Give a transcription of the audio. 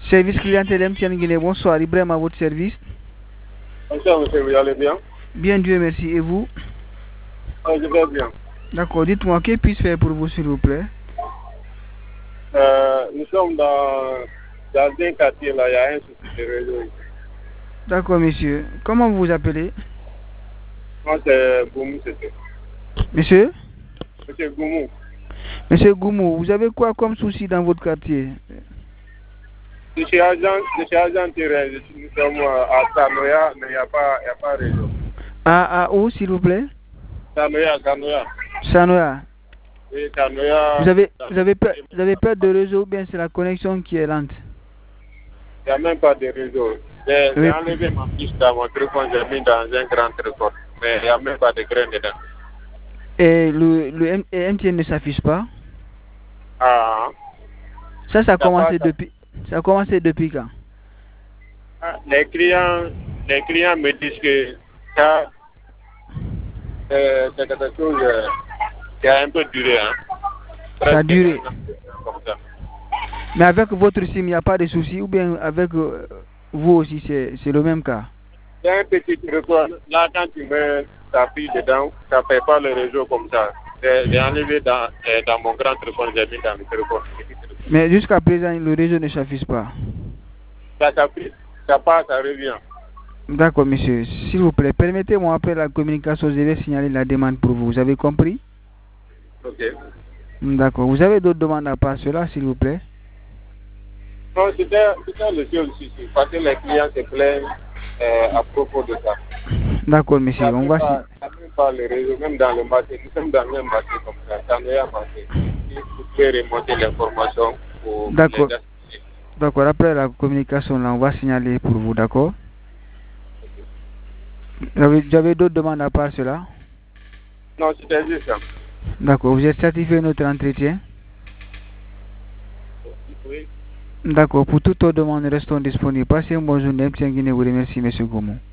Service clientèle MTN Guinée, bonsoir. Ibrahim à votre service. Bonsoir monsieur, vous allez bien? Bien, Dieu merci. Et vous? Je vais bien. D'accord, dites-moi, que puis-je faire pour vous s'il vous plaît? Nous sommes dans un quartier là, il y a un souci de réseau. D'accord monsieur. Comment vous vous appelez? Moi c'est Goumou, c'était. Monsieur? Monsieur Goumou. Monsieur Goumou, vous avez quoi comme souci dans votre quartier? Je suis agent terrain, nous sommes à Sanoya, mais il n'y a pas réseau. Où s'il vous plaît? Sanoya. Sanoya. Oui, Sanoya. Vous avez peur de réseau ou bien c'est la connexion qui est lente? Il n'y a même pas de réseau. J'ai enlevé ma fiche dans mon téléphone, j'ai mis dans un grand téléphone. Mais il n'y a même pas de grain dedans. Et le MTN ne s'affiche pas? Ah. Ça a commencé depuis quand? Les clients me disent que ça, c'est quelque chose qui a un peu duré. Hein. Ça a duré. Comme ça. Mais avec votre SIM, il n'y a pas de souci ou bien avec vous aussi, c'est le même cas? Il y a un petit record. Là, quand tu mets ta fille dedans, ça ne fait pas le réseau comme ça. J'ai enlevé dans mon grand téléphone, j'ai mis dans mon téléphone. Mais jusqu'à présent, le réseau ne s'affiche pas. Ça passe, ça revient. D'accord, monsieur. S'il vous plaît, permettez-moi après la communication, je vais signaler la demande pour vous. Vous avez compris? Ok. D'accord. Vous avez d'autres demandes à part cela, s'il vous plaît? Non, c'était le seul souci. Parce que les clients se plaignent à propos de ça. D'accord, monsieur. On va même pas le réseau, même dans le marché. Nous sommes dans le même marché comme ça. Dans le meilleur marché. Si vous pouvez remonter l'information pour D'accord. D'accord. Après la communication, là, on va signaler pour vous, d'accord? Vous avez d'autres demandes à part cela? Non, c'était juste ça. D'accord. Vous êtes satisfait de notre entretien? Oui. D'accord. Pour toutes autres demandes, restons disponibles. Passez une bonne journée. MTN Guinée vous remercie, monsieur Goumou.